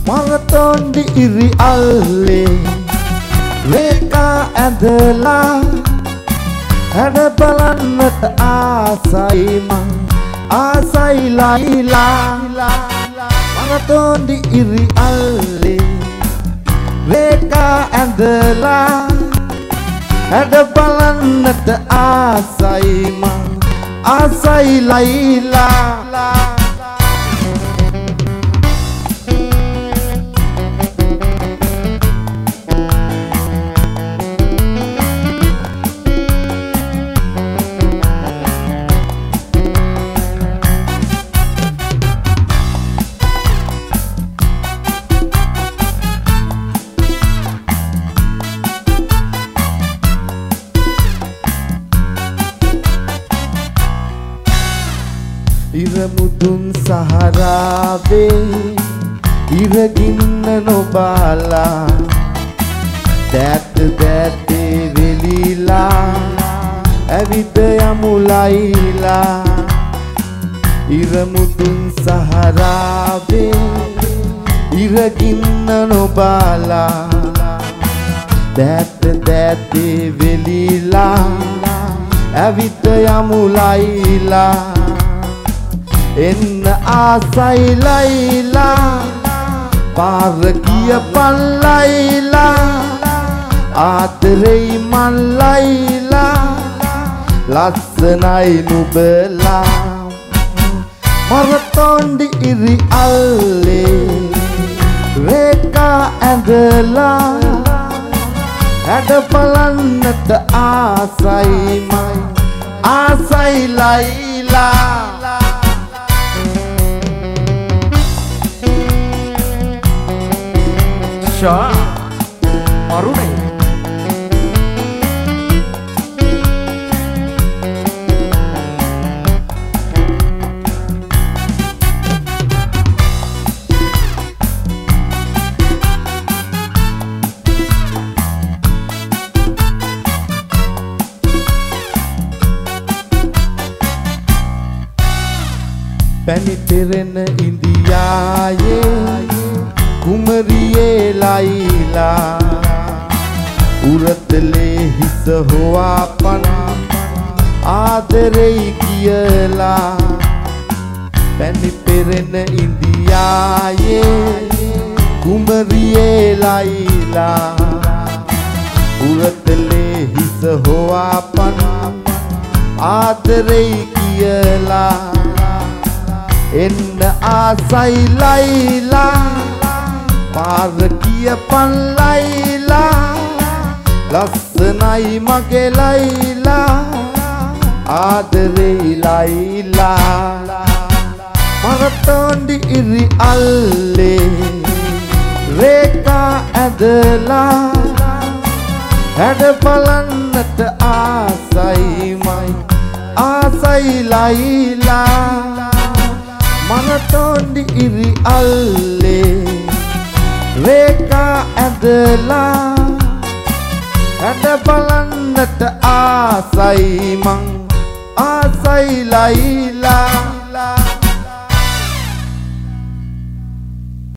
Marathon di iri alle Reka ඇඳලා හැඩ බලන්නට ආසයි මං ආසයි ලයිලා Marathon di iri alle Reka ඇඳලා හැඩ බලන්නට ආසයි මං ආසයි ලයිලා ඉරමුදුන් සහරාවේ ඉරගින්න නොබාලා දැත් දැත්තේ වෙලිලා ඇවිද යමු ලයිලා ඉරමුදුන් සහරාවේ ඉරගින්න නොබාලා දැත් දැත්තේ වෙලිලා ඇවිද යමු ලයිලා එන්න ආසයි ලයිලා පාර කියපන් ලයිලා ආදරෙයි මන් ලයිලා ලස්සනයි නුඹලා Marathon di iri alle Reka ඇඳලා හැඩ බලන්නට ආසයි මයි ආසයි ලයිලා Shah Marune Pani peren Indiaye Kumariye laila Uratale his hoapan Adarei kiyala Pani peren Indiaye Kumariye laila Uratale his hoapan Adarei kiyala එන්න ආසයි ලයිලා පාර කියපන් ලයිලා ලස්සනයි මගේ ලයිලා ආදරෙයි ලයිලා Marathon di iri alle Reka ඇඳලා හැඩ බලන්නට ආසයි මයි ආසයි ලයිලා Marathon di iri alle Reka ඇඳලා හැඩ බලන්නට ආසයි මං ආසයි ලයිලා